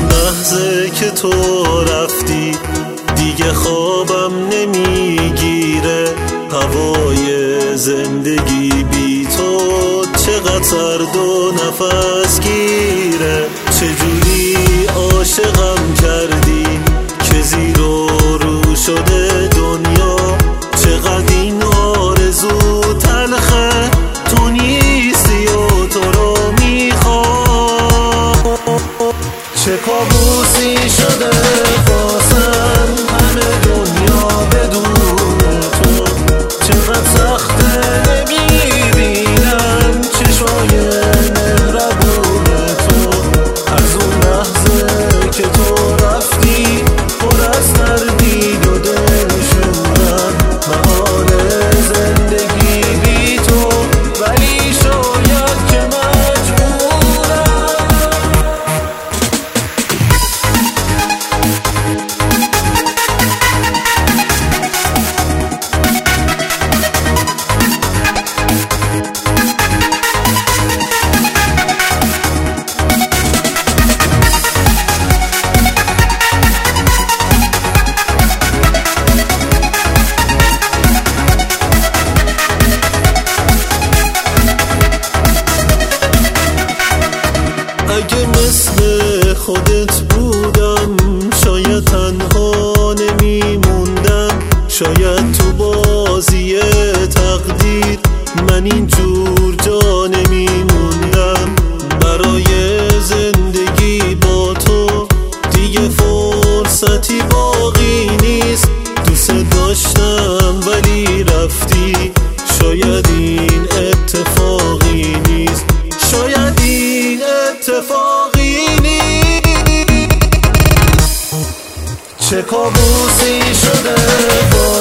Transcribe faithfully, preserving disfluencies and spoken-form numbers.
لحظه که تو رفتی دیگه خوابم نمیگیره. هوای زندگی بی تو چقدر سرد و نفس گیره. چجوری عاشقم کردی که زیر و رو شده دنیا. چقدر این آرزو تلخه تو نیستی و تو رو میخوام. چه کابوسی شده واسم همه دنیا بدون تو. چقدر سخته نمیبینم چشمای مهربون تو. از اون لحظه که تو رفتی پر از تردید و دلشورم. محال زندگی بی تو ولی شاید که مجبورم. اگه مثل خودت بودم شاید تنها نمیموندم. شاید تو بازی تقدیر من اینجور جا نمیموندم. برای زندگی با تو دیگه فرصتی باقی نیست. دوست داشتم ولی رفتی. شاید این اتفاقی نیست. شاید این اتفاقی نیست. چه کابوسی شده